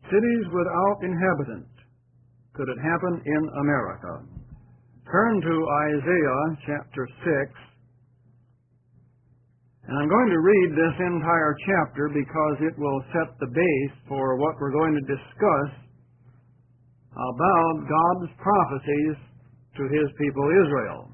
cities without inhabitants. Could it happen in America? Turn to Isaiah chapter 6. And I'm going to read this entire chapter because it will set the base for what we're going to discuss about God's prophecies to His people Israel.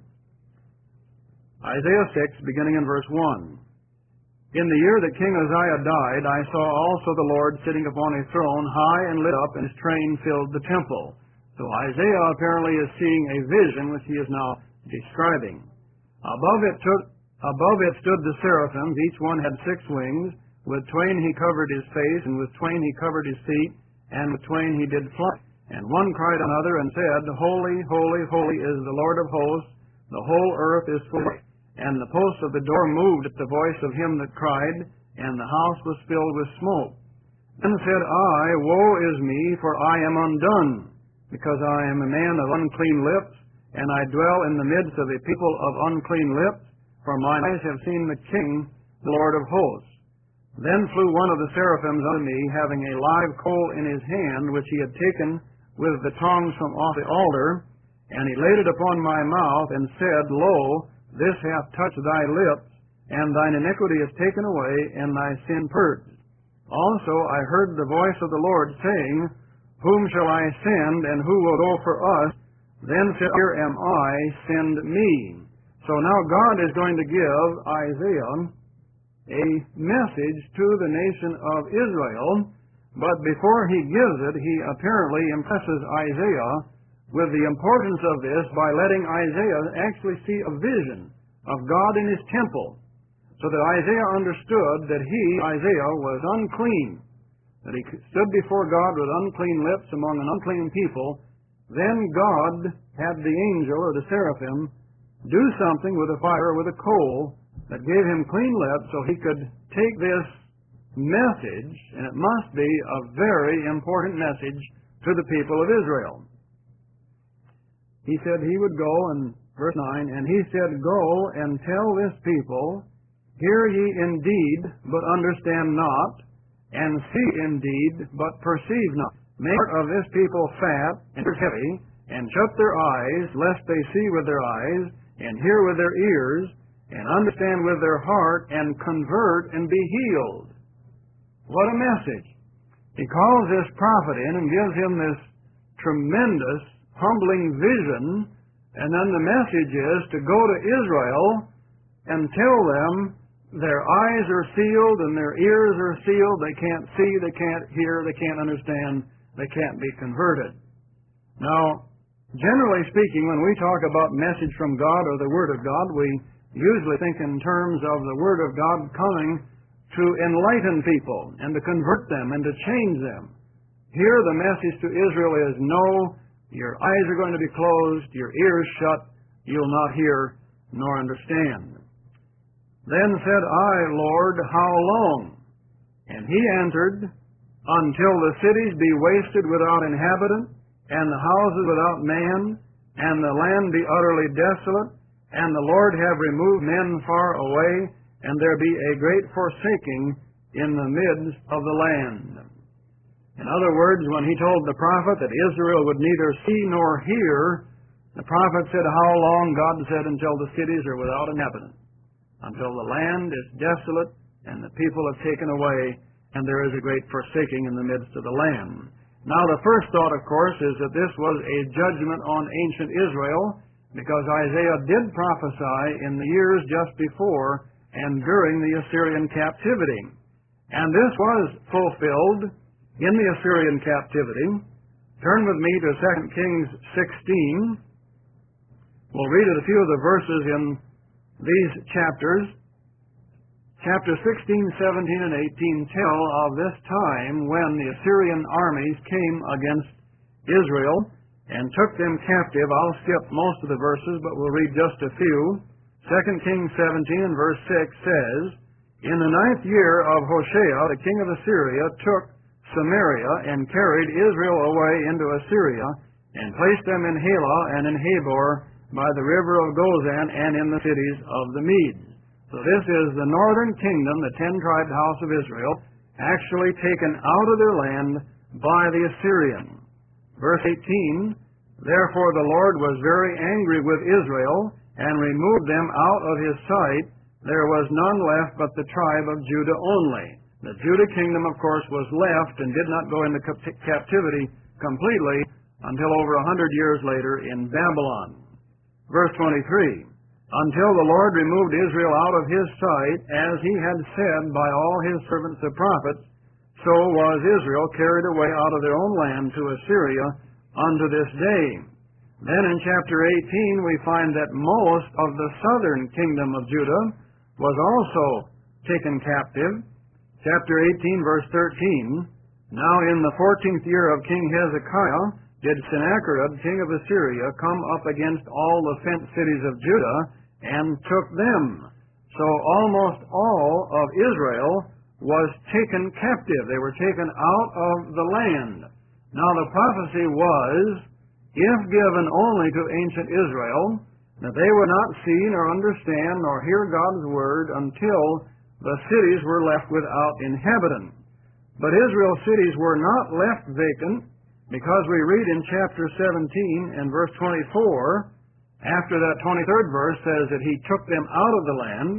Isaiah 6, beginning in verse 1. In the year that King Uzziah died, I saw also the Lord sitting upon a throne, high and lit up, and His train filled the temple. So Isaiah apparently is seeing a vision which he is now describing. Above it stood the seraphims. Each one had 6 wings. With twain he covered his face, and with twain he covered his feet, and with twain he did fly. And one cried another and said, Holy, holy, holy is the Lord of hosts. The whole earth is full. And the posts of the door moved at the voice of him that cried, and the house was filled with smoke. Then said I, Woe is me, for I am undone, because I am a man of unclean lips, and I dwell in the midst of a people of unclean lips, for mine eyes have seen the King, the Lord of hosts. Then flew one of the seraphims unto me, having a live coal in his hand, which he had taken with the tongs from off the altar, and he laid it upon my mouth, and said, Lo, this hath touched thy lips, and thine iniquity is taken away, and thy sin purged. Also I heard the voice of the Lord saying, Whom shall I send, and who will go for us? Then said, Here am I, send me. So now God is going to give Isaiah a message to the nation of Israel, but before he gives it, he apparently impresses Isaiah with the importance of this by letting Isaiah actually see a vision of God in His temple, so that Isaiah understood that he, Isaiah, was unclean, that he stood before God with unclean lips among an unclean people. Then God had the angel or the seraphim do something with a fire, with a coal, that gave him clean lips so he could take this message, and it must be a very important message to the people of Israel. He said he would go, in verse 9, and he said, Go and tell this people, Hear ye indeed, but understand not, and see indeed, but perceive not. Make of this people fat and heavy, and shut their eyes, lest they see with their eyes, and hear with their ears, and understand with their heart, and convert and be healed. What a message. He calls this prophet in and gives him this tremendous, humbling vision, and then the message is to go to Israel and tell them their eyes are sealed and their ears are sealed. They can't see, they can't hear, they can't understand, they can't be converted. Now, generally speaking, when we talk about message from God or the Word of God, we usually think in terms of the Word of God coming to enlighten people and to convert them and to change them. Here the message to Israel is, no, your eyes are going to be closed, your ears shut, you'll not hear nor understand. Then said I, Lord, how long? And he answered, Until the cities be wasted without inhabitant, and the houses without man, and the land be utterly desolate, and the Lord have removed men far away, and there be a great forsaking in the midst of the land. In other words, when he told the prophet that Israel would neither see nor hear, the prophet said, How long? God said, Until the cities are without inhabitant, until the land is desolate, and the people have taken away, and there is a great forsaking in the midst of the land. Now, the first thought, of course, is that this was a judgment on ancient Israel, because Isaiah did prophesy in the years just before and during the Assyrian captivity. And this was fulfilled in the Assyrian captivity. Turn with me to 2 Kings 16. We'll read a few of the verses in these chapters. Chapters 16, 17, and 18 tell of this time when the Assyrian armies came against Israel and took them captive. I'll skip most of the verses, but we'll read just a few. 2 Kings 17 and verse 6 says, In the 9th year of Hoshea, the king of Assyria took Samaria and carried Israel away into Assyria and placed them in Halah and in Habor by the river of Gozan and in the cities of the Medes. So this is the northern kingdom, the 10-tribed house of Israel, actually taken out of their land by the Assyrian. Verse 18, Therefore the Lord was very angry with Israel, and removed them out of his sight. There was none left but the tribe of Judah only. The Judah kingdom, of course, was left and did not go into captivity completely until over 100 years later in Babylon. Verse 23, Until the Lord removed Israel out of his sight, as he had said by all his servants the prophets, so was Israel carried away out of their own land to Assyria unto this day. Then in chapter 18 we find that most of the southern kingdom of Judah was also taken captive. Chapter 18, verse 13, Now in the 14th year of King Hezekiah did Sennacherib, king of Assyria, come up against all the fenced cities of Judah, and took them. So almost all of Israel was taken captive. They were taken out of the land. Now the prophecy was, if given only to ancient Israel, that they would not see nor understand nor hear God's word until the cities were left without inhabitants. But Israel's cities were not left vacant, because we read in chapter 17 and verse 24, after that 23rd verse says that he took them out of the land,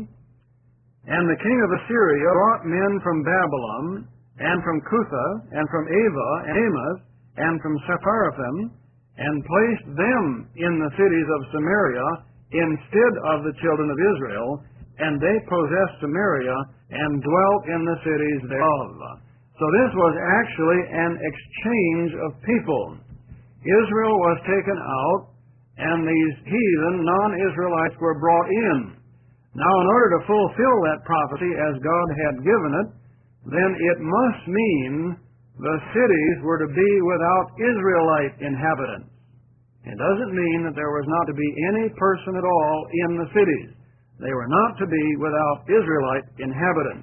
and the king of Assyria brought men from Babylon, and from Cutha, and from Ava, and Hamath, and from Sepharvaim, and placed them in the cities of Samaria instead of the children of Israel, and they possessed Samaria and dwelt in the cities thereof. So this was actually an exchange of people. Israel was taken out, and these heathen non-Israelites were brought in. Now, in order to fulfill that prophecy as God had given it, then it must mean the cities were to be without Israelite inhabitants. It doesn't mean that there was not to be any person at all in the cities. They were not to be without Israelite inhabitants.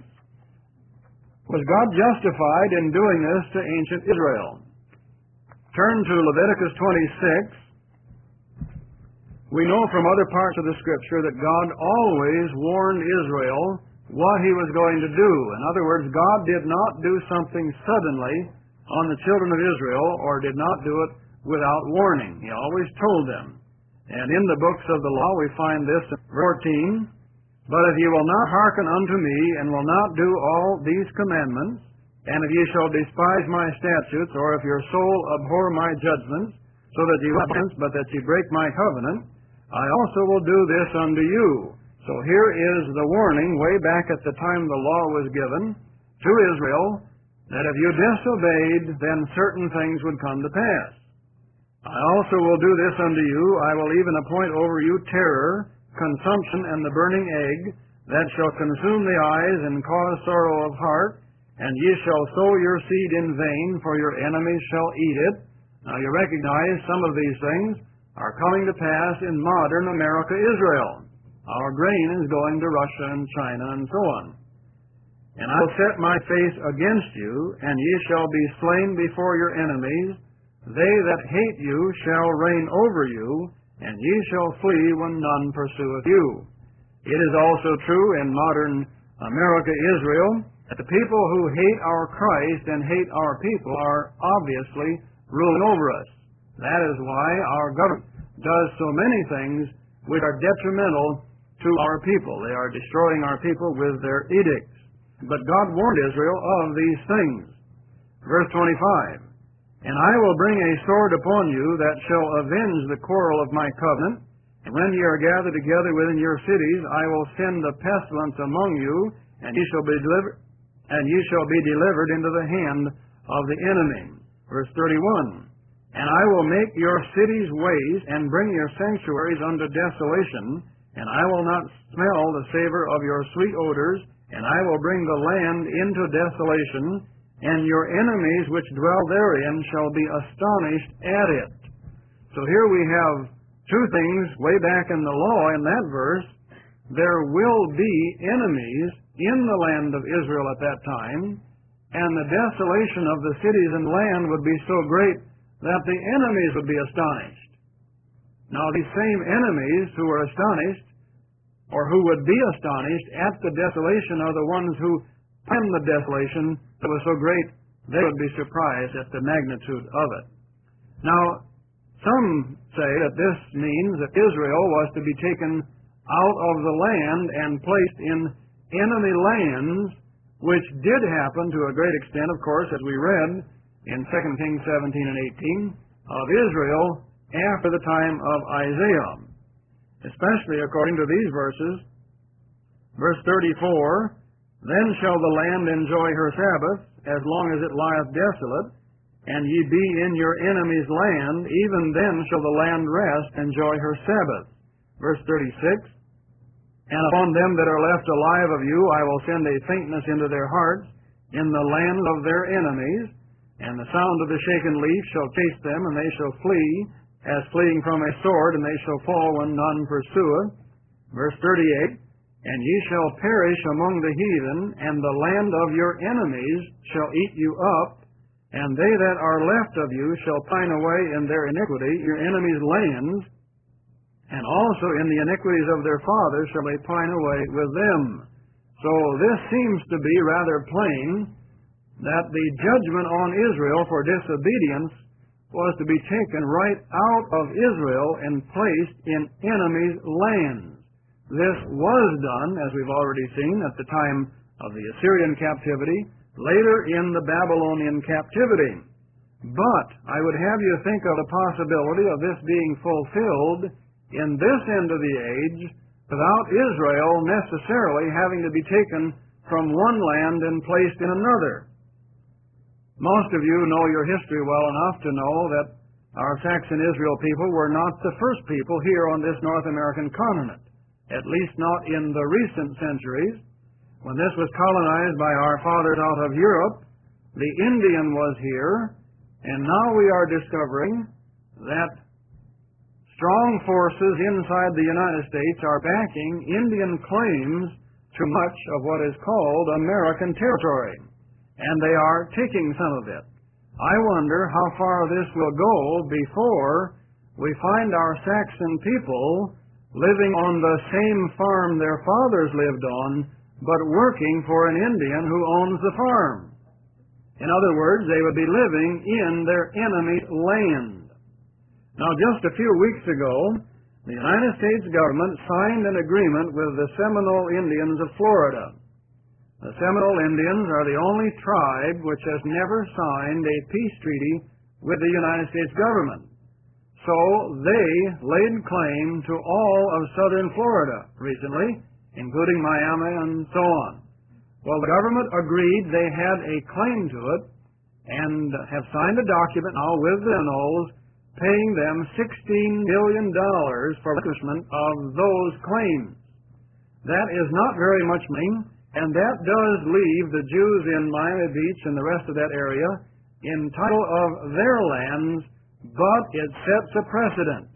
Was God justified in doing this to ancient Israel? Turn to Leviticus 26. We know from other parts of the Scripture that God always warned Israel what he was going to do. In other words, God did not do something suddenly on the children of Israel, or did not do it without warning. He always told them. And in the books of the law we find this in 14, But if ye will not hearken unto me, and will not do all these commandments, and if ye shall despise my statutes, or if your soul abhor my judgments, so that ye repent, but that ye break my covenant, I also will do this unto you. So here is the warning way back at the time the law was given to Israel, that if you disobeyed, then certain things would come to pass. I also will do this unto you, I will even appoint over you terror, consumption, and the burning egg, that shall consume the eyes and cause sorrow of heart, and ye shall sow your seed in vain, for your enemies shall eat it. Now you recognize some of these things are coming to pass in modern America, Israel. Our grain is going to Russia and China and so on. And I will set my face against you, and ye shall be slain before your enemies. They that hate you shall reign over you, and ye shall flee when none pursueth you. It is also true in modern America, Israel, that the people who hate our Christ and hate our people are obviously ruling over us. That is why our government does so many things which are detrimental to our people. They are destroying our people with their edicts. But God warned Israel of these things. Verse 25, And I will bring a sword upon you that shall avenge the quarrel of my covenant. And when ye are gathered together within your cities, I will send a pestilence among you, and ye shall be delivered into the hand of the enemy. Verse 31, And I will make your cities waste, and bring your sanctuaries unto desolation, and I will not smell the savor of your sweet odors, and I will bring the land into desolation, and your enemies which dwell therein shall be astonished at it. So here we have two things way back in the law in that verse. There will be enemies in the land of Israel at that time, and the desolation of the cities and land would be so great that the enemies would be astonished. Now these same enemies who are astonished, or who would be astonished at the desolation, are the ones who planned the desolation that was so great they would be surprised at the magnitude of it. Now, some say that this means that Israel was to be taken out of the land and placed in enemy lands, which did happen to a great extent, of course, as we read in 2 Kings 17 and 18, of Israel after the time of Isaiah. Especially according to these verses, verse 34, Then shall the land enjoy her Sabbath, as long as it lieth desolate, and ye be in your enemy's land, even then shall the land rest, enjoy her Sabbath. Verse 36, And upon them that are left alive of you I will send a faintness into their hearts in the land of their enemies, and the sound of the shaken leaf shall chase them, and they shall flee, as fleeing from a sword, and they shall fall when none pursueth. Verse 38, And ye shall perish among the heathen, and the land of your enemies shall eat you up, and they that are left of you shall pine away in their iniquity, your enemies' lands, and also in the iniquities of their fathers shall they pine away with them. So this seems to be rather plain, that the judgment on Israel for disobedience was to be taken right out of Israel and placed in enemies' lands. This was done, as we've already seen, at the time of the Assyrian captivity, later in the Babylonian captivity. But I would have you think of the possibility of this being fulfilled in this end of the age without Israel necessarily having to be taken from one land and placed in another. Most of you know your history well enough to know that our Saxon Israel people were not the first people here on this North American continent, at least not in the recent centuries. When this was colonized by our fathers out of Europe, the Indian was here, and now we are discovering that strong forces inside the United States are backing Indian claims to much of what is called American territory, and they are taking some of it. I wonder how far this will go before we find our Saxon people living on the same farm their fathers lived on, but working for an Indian who owns the farm. In other words, they would be living in their enemy's land. Now, just a few weeks ago, the United States government signed an agreement with the Seminole Indians of Florida. The Seminole Indians are the only tribe which has never signed a peace treaty with the United States government. So they laid claim to all of southern Florida recently, including Miami and so on. Well, the government agreed they had a claim to it and have signed a document now with the Seminoles paying them $16 million for relinquishment of those claims. That is not very much money, and that does leave the Jews in Miami Beach and the rest of that area in title of their lands, but it sets a precedent.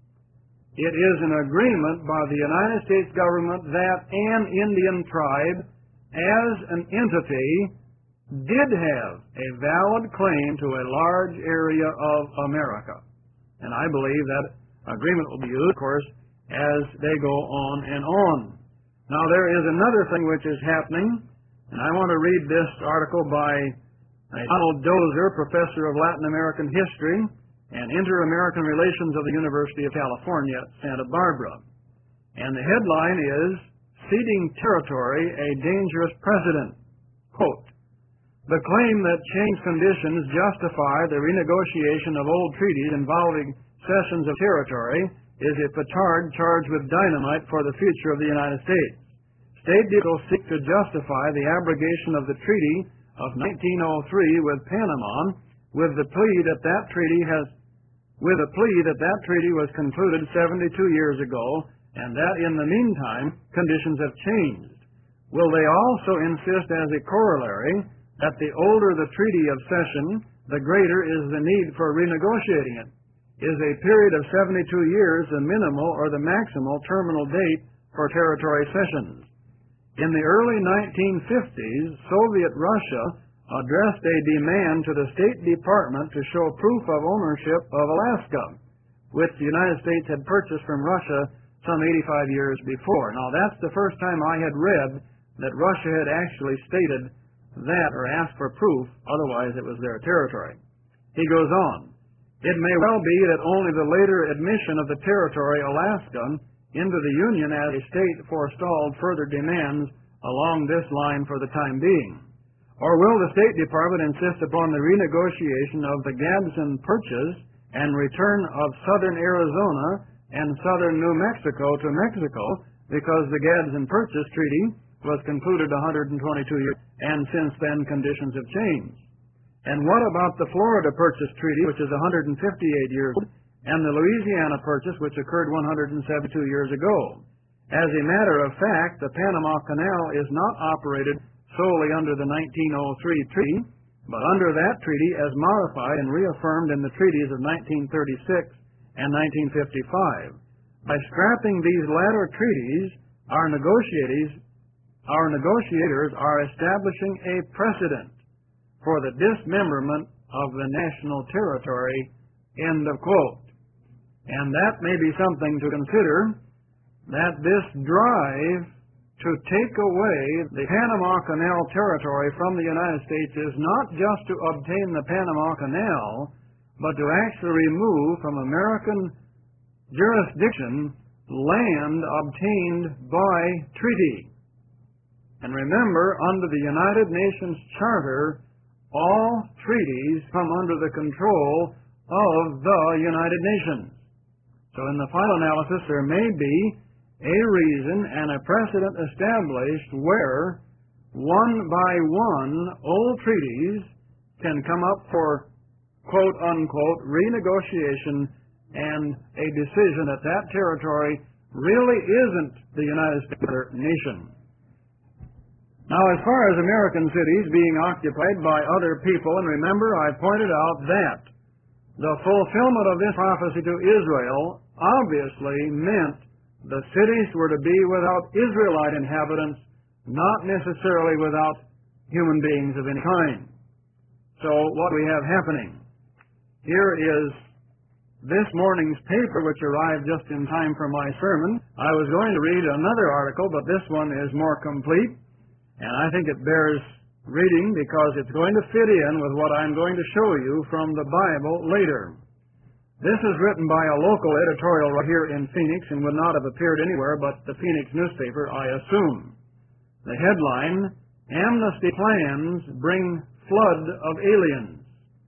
It is an agreement by the United States government that an Indian tribe, as an entity, did have a valid claim to a large area of America. And I believe that agreement will be used, of course, as they go on and on. Now, there is another thing which is happening, and I want to read this article by Donald Dozer, professor of Latin American history and Inter-American Relations of the University of California at Santa Barbara. And the headline is, Ceding Territory, a Dangerous Precedent. Quote, The claim that changed conditions justify the renegotiation of old treaties involving cessions of territory is a petard charged with dynamite for the future of the United States. State deals seek to justify the abrogation of the Treaty of 1903 with Panama with the plea that that treaty was concluded 72 years ago, and that in the meantime conditions have changed. Will they also insist as a corollary that the older the treaty of cession, the greater is the need for renegotiating it? Is a period of 72 years the minimal or the maximal terminal date for territory cessions? In the early 1950s, Soviet Russia addressed a demand to the State Department to show proof of ownership of Alaska, which the United States had purchased from Russia some 85 years before. Now, that's the first time I had read that Russia had actually stated that or ask for proof, otherwise it was their territory. He goes on, "It may well be that only the later admission of the territory Alaska into the Union as a state forestalled further demands along this line for the time being. Or will the State Department insist upon the renegotiation of the Gadsden Purchase and return of southern Arizona and southern New Mexico to Mexico because the Gadsden Purchase Treaty was concluded 122 years and since then conditions have changed? And what about the Florida Purchase Treaty, which is 158 years old, and the Louisiana Purchase, which occurred 172 years ago? As a matter of fact, the Panama Canal is not operated solely under the 1903 treaty, but under that treaty as modified and reaffirmed in the treaties of 1936 and 1955. By scrapping these latter treaties, our negotiators are establishing a precedent for the dismemberment of the national territory," end of quote. And that may be something to consider, that this drive to take away the Panama Canal territory from the United States is not just to obtain the Panama Canal, but to actually remove from American jurisdiction land obtained by treaty. And remember, under the United Nations Charter, all treaties come under the control of the United Nations. So in the final analysis, there may be a reason and a precedent established where, one by one, old treaties can come up for quote-unquote renegotiation and a decision that that territory really isn't the United States nation. Now, as far as American cities being occupied by other people, and remember, I pointed out that the fulfillment of this prophecy to Israel obviously meant the cities were to be without Israelite inhabitants, not necessarily without human beings of any kind. So what we have happening here is this morning's paper, which arrived just in time for my sermon. I was going to read another article, but this one is more complete, and I think it bears reading because it's going to fit in with what I'm going to show you from the Bible later. This is written by a local editorial right here in Phoenix and would not have appeared anywhere but the Phoenix newspaper, I assume. The headline, "Amnesty Plans Bring Flood of Aliens."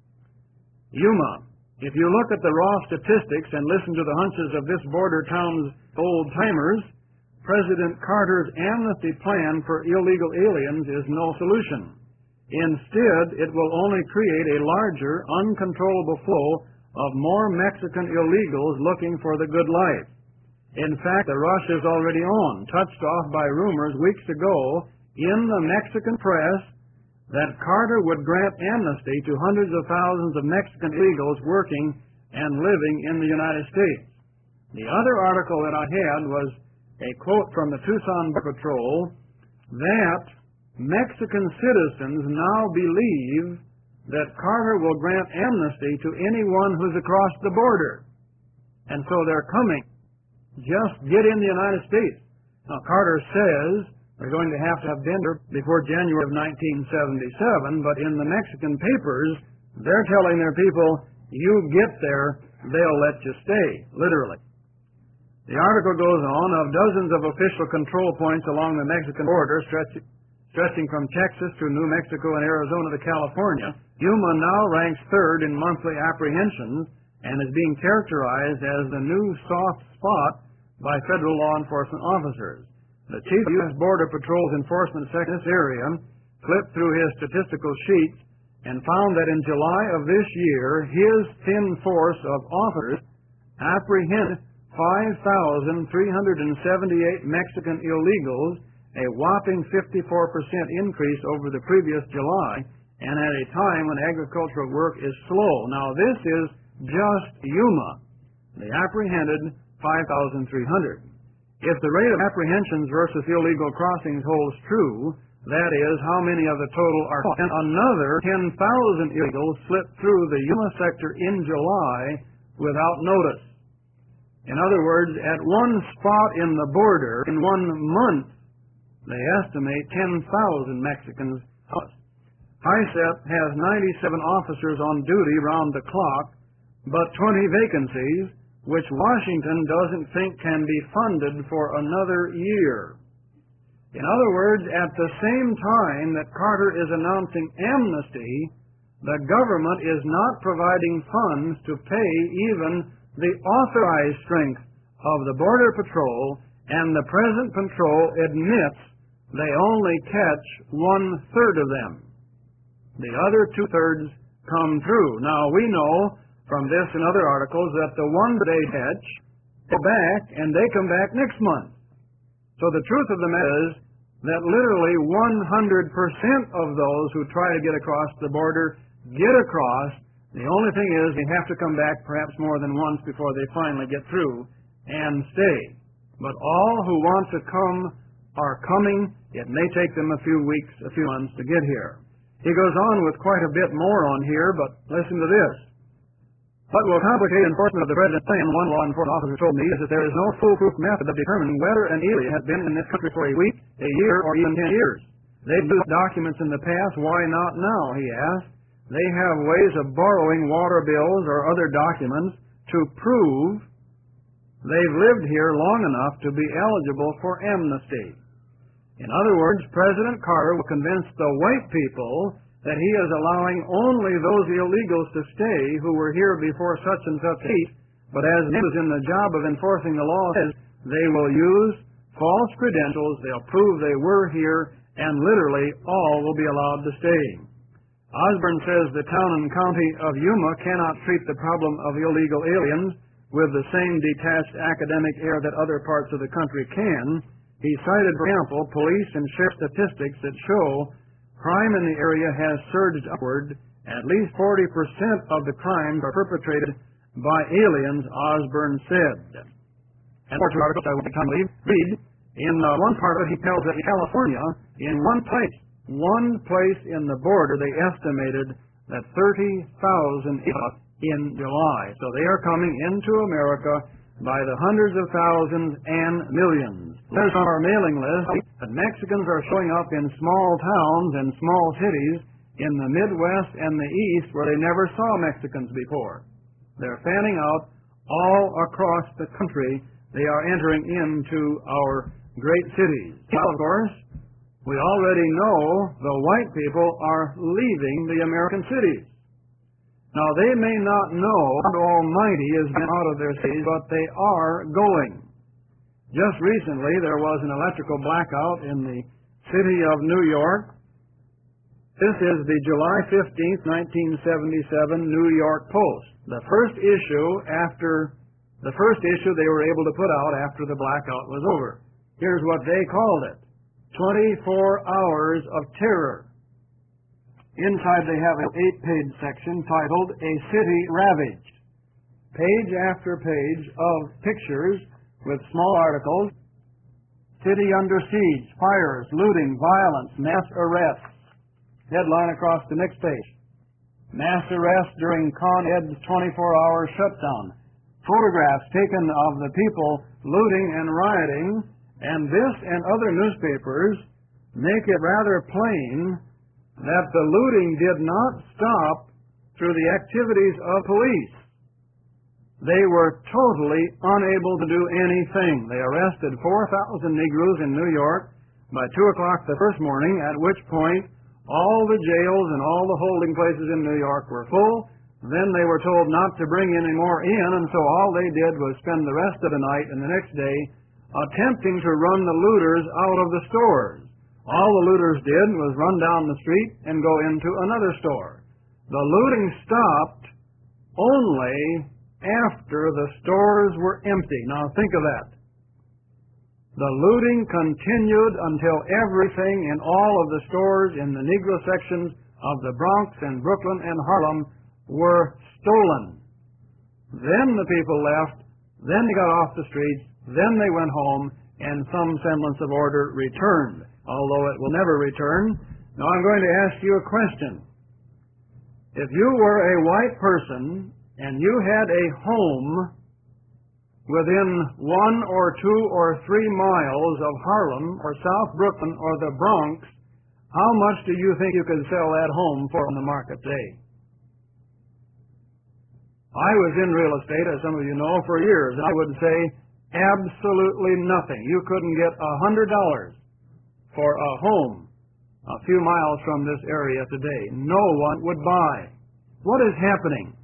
Yuma. If you look at the raw statistics and listen to the hunches of this border town's old-timers, President Carter's amnesty plan for illegal aliens is no solution. Instead, it will only create a larger, uncontrollable flow of more Mexican illegals looking for the good life. In fact, the rush is already on, touched off by rumors weeks ago in the Mexican press that Carter would grant amnesty to hundreds of thousands of Mexican illegals working and living in the United States. The other article that I had was a quote from the Tucson Border Patrol that Mexican citizens now believe that Carter will grant amnesty to anyone who's across the border. And so they're coming. Just get in the United States. Now, Carter says they're going to have been there before January of 1977, but in the Mexican papers, they're telling their people, you get there, they'll let you stay, literally. The article goes on, of dozens of official control points along the Mexican border, stretching from Texas to New Mexico and Arizona to California, Yuma now ranks third in monthly apprehensions and is being characterized as the new soft spot by federal law enforcement officers. The chief of U.S. Border Patrol's enforcement section in this area flipped through his statistical sheets and found that in July of this year, his thin force of officers apprehended 5,378 Mexican illegals, a whopping 54% increase over the previous July, and at a time when agricultural work is slow. Now, this is just Yuma. They apprehended 5,300. If the rate of apprehensions versus illegal crossings holds true, that is, how many of the total are caught, and another 10,000 illegals slipped through the Yuma sector in July without notice. In other words, at one spot in the border, in 1 month, they estimate 10,000 Mexicans. HISEP has 97 officers on duty round the clock, but 20 vacancies, which Washington doesn't think can be funded for another year. In other words, at the same time that Carter is announcing amnesty, the government is not providing funds to pay even the authorized strength of the Border Patrol, and the present patrol admits they only catch 1/3 of them. The other 2/3 come through. Now, we know from this and other articles that the ones they catch go back, and they come back next month. So the truth of the matter is that literally 100% of those who try to get across the border get across. The only thing is they have to come back perhaps more than once before they finally get through and stay. But all who want to come are coming. It may take them a few weeks, a few months to get here. He goes on with quite a bit more on here, but listen to this. What will complicate enforcement of the President's plan, one law enforcement officer told me, is that there is no foolproof method of determining whether an alien has been in this country for a week, a year, or even 10 years. They've used documents in the past. Why not now, he asked. They have ways of borrowing water bills or other documents to prove they've lived here long enough to be eligible for amnesty. In other words, President Carter will convince the white people that he is allowing only those illegals to stay who were here before such and such date, but as it is in the job of enforcing the law, they will use false credentials, they'll prove they were here, and literally all will be allowed to stay. Osborne says the town and county of Yuma cannot treat the problem of illegal aliens with the same detached academic air that other parts of the country can. He cited, for example, police and sheriff statistics that show crime in the area has surged upward. At least 40% of the crimes are perpetrated by aliens, Osborne said. And more two articles I won't time to read. In one part of it, he tells that in California, in one place in the border, they estimated that 30,000 in July. So they are coming into America by the hundreds of thousands and millions. There's on our mailing list that Mexicans are showing up in small towns and small cities in the Midwest and the East where they never saw Mexicans before. They're fanning out all across the country. They are entering into our great cities. Well, of course, we already know the white people are leaving the American cities. Now, they may not know God Almighty has been out of their cities, but they are going. Just recently, there was an electrical blackout in the city of New York. This is the July 15th, 1977 New York Post. The first issue they were able to put out after the blackout was over. Here's what they called it: 24 hours of terror. Inside they have an 8-page section titled A City Ravaged. Page after page of pictures with small articles: City under siege, fires, looting, violence, mass arrests. Headline across the next page: Mass arrest during Con Ed's 24-hour shutdown. Photographs taken of the people looting and rioting, and this and other newspapers make it rather plain that the looting did not stop through the activities of police. They were totally unable to do anything. They arrested 4,000 Negroes in New York by 2 o'clock the first morning, at which point all the jails and all the holding places in New York were full. Then they were told not to bring any more in, and so all they did was spend the rest of the night and the next day attempting to run the looters out of the stores. All the looters did was run down the street and go into another store. The looting stopped only after the stores were empty. Now think of that. The looting continued until everything in all of the stores in the Negro sections of the Bronx and Brooklyn and Harlem were stolen. Then the people left, then they got off the streets, then they went home, and some semblance of order returned, although it will never return. Now I'm going to ask you a question. If you were a white person and you had a home within 1 or 2 or 3 miles of Harlem or South Brooklyn or the Bronx, How much do you think you could sell that home for on the market today? I was in real estate, as some of you know, for years. I would say absolutely nothing. You couldn't get $100 for a home a few miles from this area today. No one would buy. What is happening?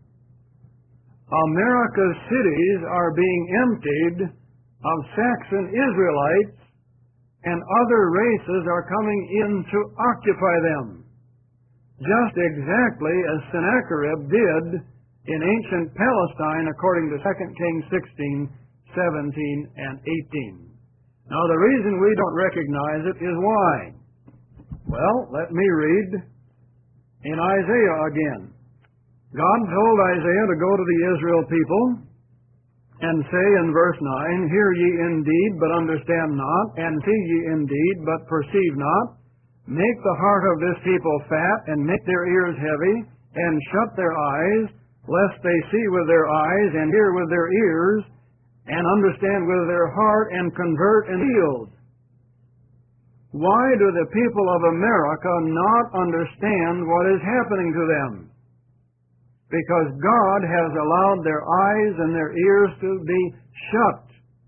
America's cities are being emptied of Saxon Israelites, and other races are coming in to occupy them, just exactly as Sennacherib did in ancient Palestine, according to 2 Kings 16, 17, and 18. Now, the reason we don't recognize it is why? Well, let me read in Isaiah again. God told Isaiah to go to the Israel people and say in verse 9, Hear ye indeed, but understand not, and see ye indeed, but perceive not. Make the heart of this people fat, and make their ears heavy, and shut their eyes, lest they see with their eyes, and hear with their ears, and understand with their heart, and convert and healed. Why do the people of America not understand what is happening to them? Because God has allowed their eyes and their ears to be shut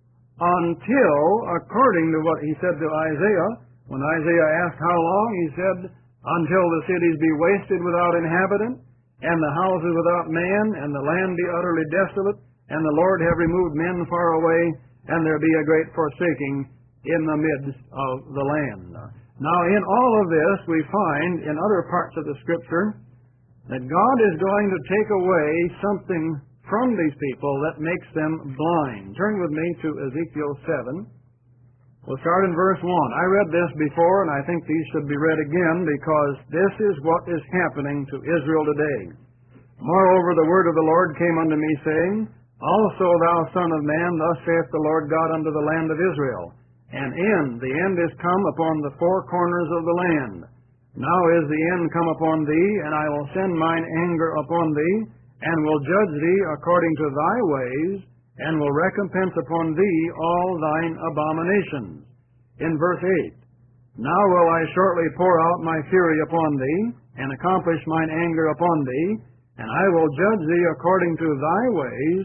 until, according to what he said to Isaiah, when Isaiah asked how long, he said, until the cities be wasted without inhabitant, and the houses without man, and the land be utterly desolate, and the Lord have removed men far away, and there be a great forsaking in the midst of the land. Now, in all of this, we find in other parts of the Scripture that God is going to take away something from these people that makes them blind. Turn with me to Ezekiel 7. We'll start in verse 1. I read this before, and I think these should be read again, because this is what is happening to Israel today. Moreover, the word of the Lord came unto me, saying, Also, thou son of man, thus saith the Lord God unto the land of Israel, the end is come upon the four corners of the land. Now is the end come upon thee, and I will send mine anger upon thee, and will judge thee according to thy ways, and will recompense upon thee all thine abominations. In verse 8, Now will I shortly pour out my fury upon thee, and accomplish mine anger upon thee, and I will judge thee according to thy ways,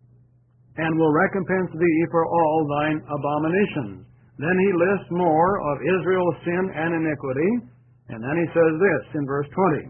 and will recompense thee for all thine abominations. Then he lists more of Israel's sin and iniquity, and then he says this in verse 20,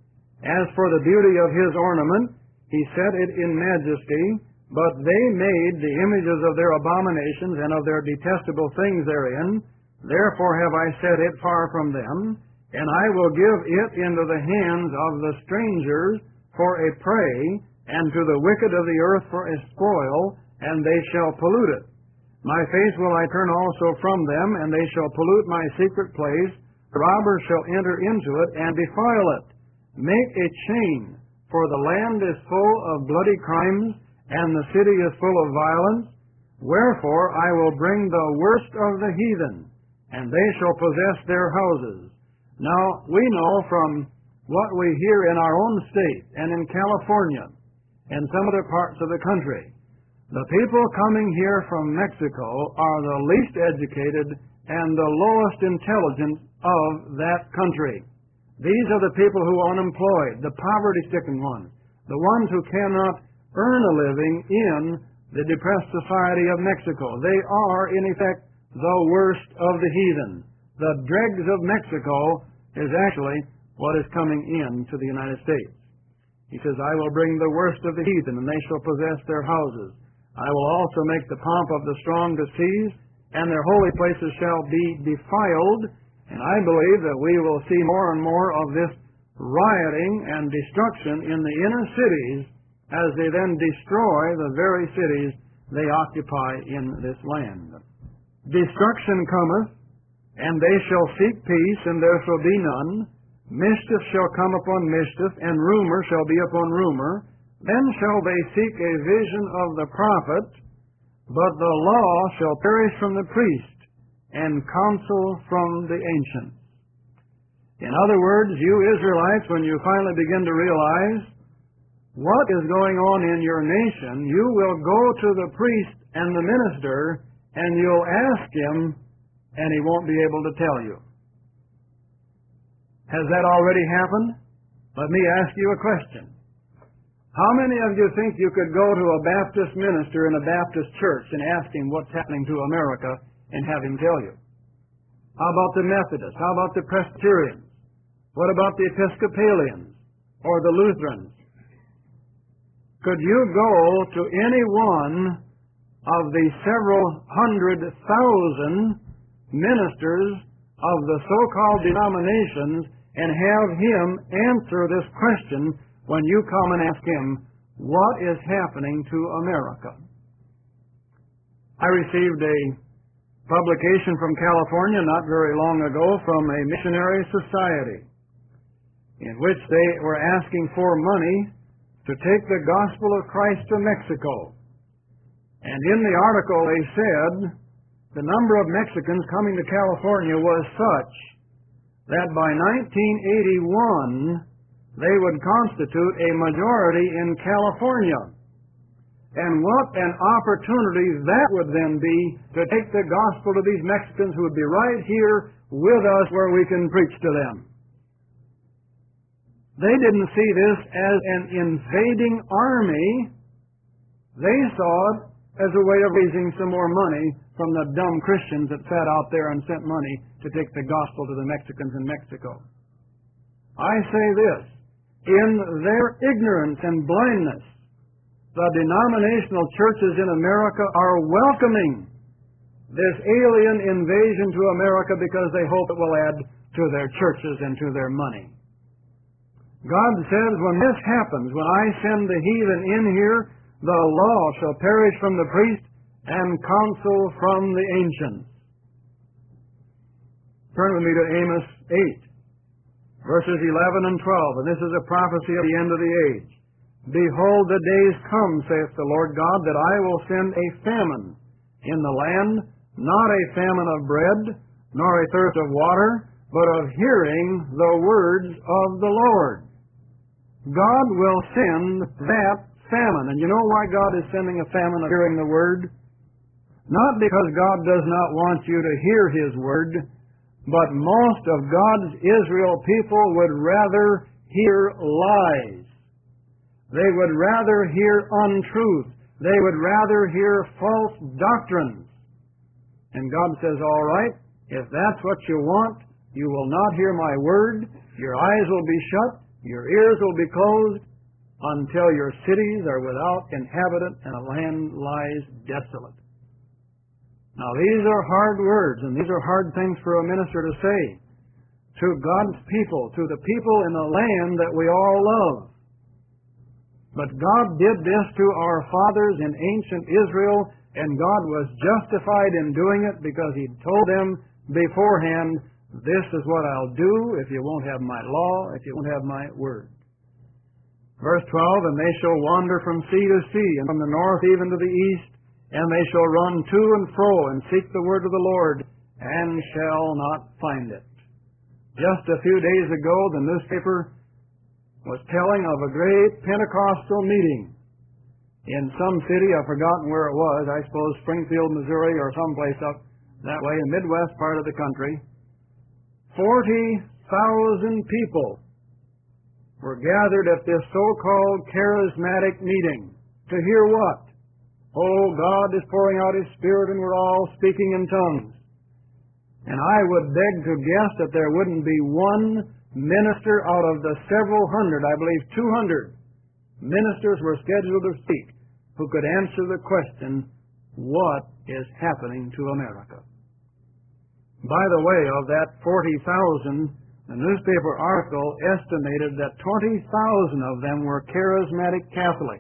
As for the beauty of his ornament, he set it in majesty, but they made the images of their abominations and of their detestable things therein. Therefore have I set it far from them, and I will give it into the hands of the strangers for a prey, and to the wicked of the earth for a spoil, and they shall pollute it. My face will I turn also from them, and they shall pollute my secret place. Robbers shall enter into it and defile it. Make a chain, for the land is full of bloody crimes, and the city is full of violence. Wherefore I will bring the worst of the heathen, and they shall possess their houses. Now, we know from what we hear in our own state and in California and some other parts of the country, the people coming here from Mexico are the least educated and the lowest intelligence of that country. These are the people who are unemployed, the poverty-stricken ones, the ones who cannot earn a living in the depressed society of Mexico. They are, in effect, the worst of the heathen. The dregs of Mexico is actually what is coming in to the United States. He says, I will bring the worst of the heathen, and they shall possess their houses. I will also make the pomp of the strong to cease, and their holy places shall be defiled. And I believe that we will see more and more of this rioting and destruction in the inner cities as they then destroy the very cities they occupy in this land. Destruction cometh, and they shall seek peace, and there shall be none. Mischief shall come upon mischief, and rumor shall be upon rumor. Then shall they seek a vision of the prophet, but the law shall perish from the priest, and counsel from the ancients. In other words, you Israelites, when you finally begin to realize what is going on in your nation, you will go to the priest and the minister, and you'll ask him, and he won't be able to tell you. Has that already happened? Let me ask you a question. How many of you think you could go to a Baptist minister in a Baptist church and ask him what's happening to America and have him tell you? How about the Methodists? How about the Presbyterians? What about the Episcopalians or the Lutherans? Could you go to any one of the several 100,000 ministers of the so-called denominations and have him answer this question when you come and ask him, what is happening to America? I received a publication from California not very long ago from a missionary society in which they were asking for money to take the gospel of Christ to Mexico. And in the article they said the number of Mexicans coming to California was such that by 1981 they would constitute a majority in California. And what an opportunity that would then be to take the gospel to these Mexicans who would be right here with us where we can preach to them. They didn't see this as an invading army. They saw it as a way of raising some more money from the dumb Christians that sat out there and sent money to take the gospel to the Mexicans in Mexico. I say this, in their ignorance and blindness, the denominational churches in America are welcoming this alien invasion to America because they hope it will add to their churches and to their money. God says, when this happens, when I send the heathen in here, the law shall perish from the priest and counsel from the ancients. Turn with me to Amos 8, verses 11 and 12, and this is a prophecy of the end of the age. Behold, the days come, saith the Lord God, that I will send a famine in the land, not a famine of bread, nor a thirst of water, but of hearing the words of the Lord. God will send that famine. And you know why God is sending a famine of hearing the word? Not because God does not want you to hear His word, but most of God's Israel people would rather hear lies. They would rather hear untruth. They would rather hear false doctrines. And God says, all right, if that's what you want, you will not hear my word, your eyes will be shut, your ears will be closed, until your cities are without inhabitant and a land lies desolate. Now these are hard words, and these are hard things for a minister to say to God's people, to the people in the land that we all love. But God did this to our fathers in ancient Israel, and God was justified in doing it because He told them beforehand, this is what I'll do if you won't have my law, if you won't have my word. Verse 12, and they shall wander from sea to sea, and from the north even to the east, and they shall run to and fro, and seek the word of the Lord, and shall not find it. Just a few days ago, the newspaper was telling of a great Pentecostal meeting in some city. I've forgotten where it was. I suppose Springfield, Missouri, or someplace up that way, in the Midwest part of the country. 40,000 people were gathered at this so-called charismatic meeting. To hear what? Oh, God is pouring out His Spirit and we're all speaking in tongues. And I would beg to guess that there wouldn't be one minister out of the several hundred, I believe 200 ministers were scheduled to speak, who could answer the question, what is happening to America? By the way, of that 40,000, the newspaper article estimated that 20,000 of them were charismatic Catholics.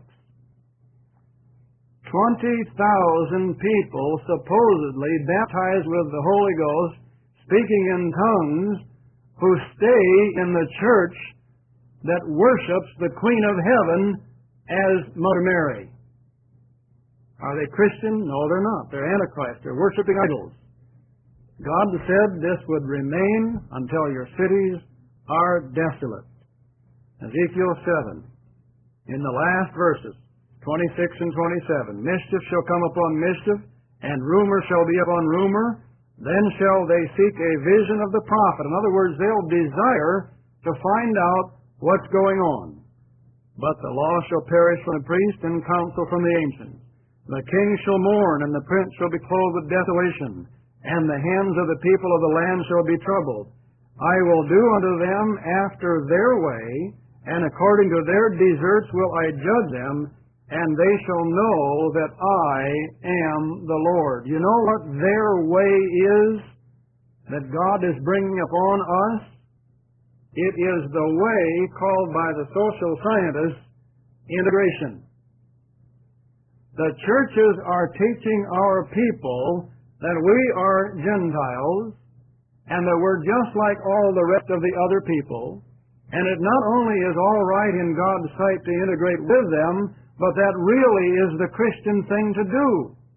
20,000 people supposedly baptized with the Holy Ghost, speaking in tongues, who stay in the church that worships the Queen of Heaven as Mother Mary. Are they Christian? No, they're not. They're Antichrist. They're worshiping idols. God said this would remain until your cities are desolate. Ezekiel 7, in the last verses, 26 and 27, mischief shall come upon mischief, and rumor shall be upon rumor, Then shall they seek a vision of the prophet. In other words, they'll desire to find out what's going on. But the law shall perish from the priest, and counsel from the ancients. The king shall mourn, and the prince shall be clothed with desolation, and the hands of the people of the land shall be troubled. I will do unto them after their way, and according to their deserts will I judge them, and they shall know that I am the Lord. You know what their way is that God is bringing upon us? It is the way called by the social scientists integration. The churches are teaching our people that we are Gentiles and that we're just like all the rest of the other people, and it not only is all right in God's sight to integrate with them, but that really is the Christian thing to do.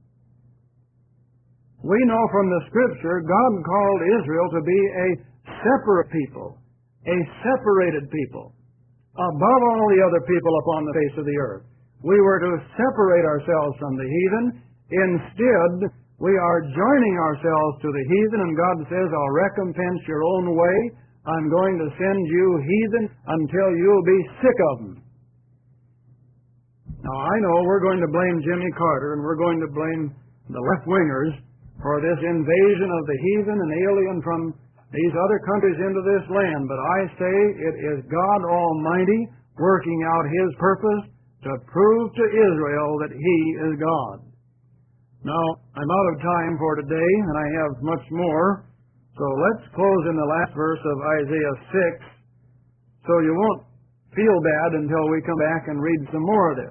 We know from the Scripture God called Israel to be a separate people, a separated people, above all the other people upon the face of the earth. We were to separate ourselves from the heathen. Instead, we are joining ourselves to the heathen, and God says, I'll recompense your own way. I'm going to send you heathen until you'll be sick of them. Now, I know we're going to blame Jimmy Carter, and we're going to blame the left-wingers for this invasion of the heathen and alien from these other countries into this land. But I say it is God Almighty working out His purpose to prove to Israel that He is God. Now, I'm out of time for today, and I have much more. So let's close in the last verse of Isaiah 6, so you won't feel bad until we come back and read some more of this.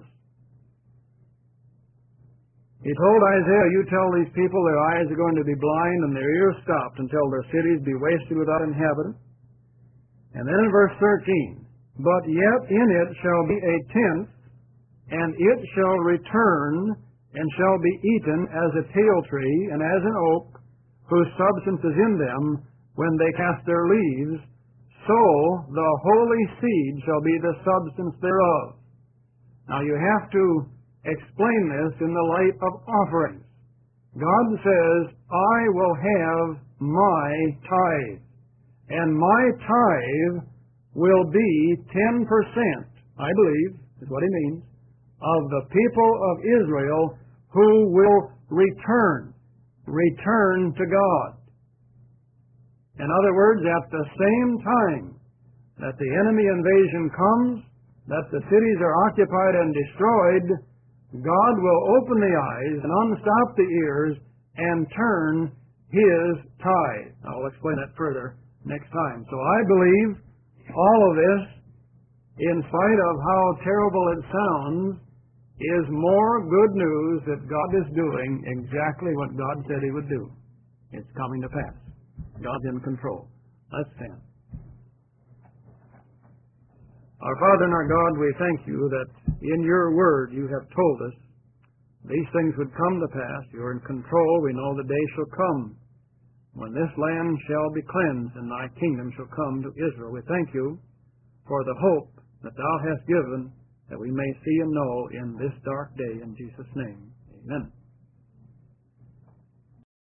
He told Isaiah, you tell these people their eyes are going to be blind and their ears stopped until their cities be wasted without inhabitants. And then in verse 13, but yet in it shall be a tenth, and it shall return and shall be eaten as a tale tree and as an oak, whose substance is in them when they cast their leaves, so the holy seed shall be the substance thereof. Now you have to explain this in the light of offerings. God says, I will have my tithe, and my tithe will be 10%, I believe, is what He means, of the people of Israel who will return to God. In other words, at the same time that the enemy invasion comes, that the cities are occupied and destroyed, God will open the eyes and unstop the ears and turn His tithe. I'll explain that further next time. So I believe all of this, in spite of how terrible it sounds, is more good news that God is doing exactly what God said He would do. It's coming to pass. God's in control. Let's stand. Our Father and our God, we thank You that in Your Word You have told us these things would come to pass. You're in control. We know the day shall come when this land shall be cleansed and Thy kingdom shall come to Israel. We thank You for the hope that Thou hast given, that we may see and know in this dark day. In Jesus' name, amen.